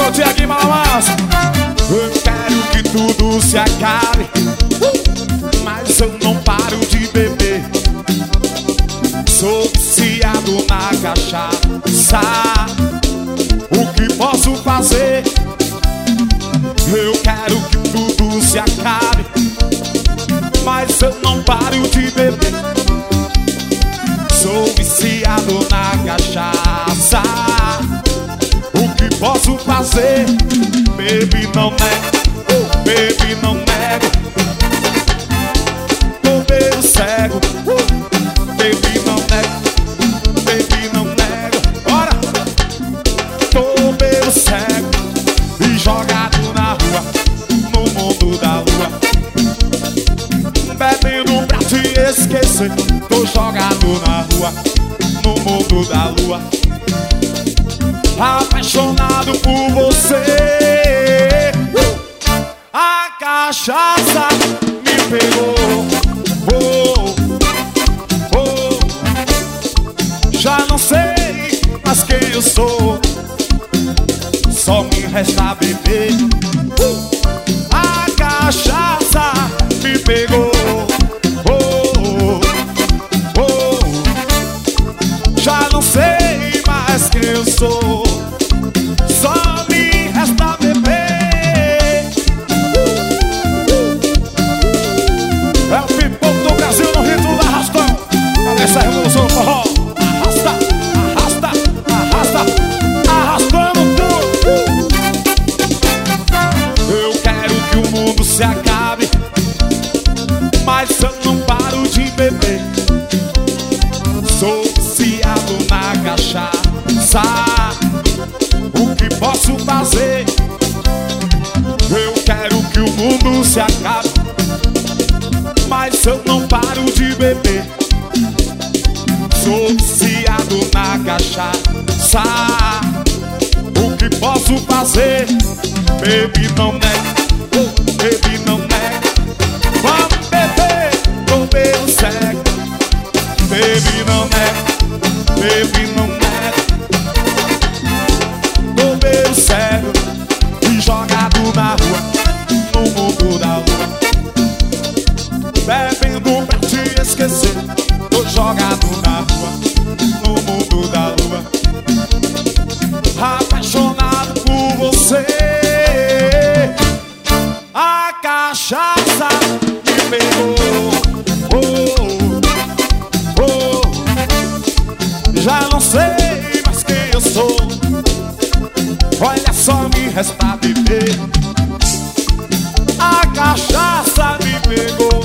Prontinho aqui, malas. Eu quero que tudo se acabe, mas eu não paro de beber. Sou viciado na cachaça. O que posso fazer? Eu quero que tudo se acabe, mas eu não paro de beber. Sou viciado na cachaça. O que posso fazer? Baby, não nego, baby, não nego. Tô meio cego, baby, não nego, baby, não nego. Bora! Tô meio cego e jogado na rua, no mundo da lua, bebendo pra te esquecer. Tô jogado na rua, no mundo da lua, apaixonado por você. A cachaça me pegou, oh, oh. Já não sei mais quem eu sou, só me resta beber. A cachaça me pegou, oh, oh. Já não sei mais quem eu sou, só me resta beber. É o pipoco do Brasil no ritmo do arrastão. Cadê essa revolução do forró? Arrasta, arrasta, arrasta, arrastando tudo. Eu quero que o mundo se acabe, mas eu não paro de beber. Sou viciado na cachaça. O que posso fazer? Eu quero que o mundo se acabe, mas eu não paro de beber. Sou viciado na cachaça. O que posso fazer? Baby, não nego, baby, não nego. Vamos beber, tô meio cego. Baby, não nego, baby, não nego. Tô meio cego e jogado na rua, no mundo da lua, bebendo pra te esquecer. Tô jogado na rua, no mundo da lua, apaixonado por você. A cachaça me pegou, oh, oh. Já não sei mais quem eu sou, olha só, me resta beber. A cachaça me pegou,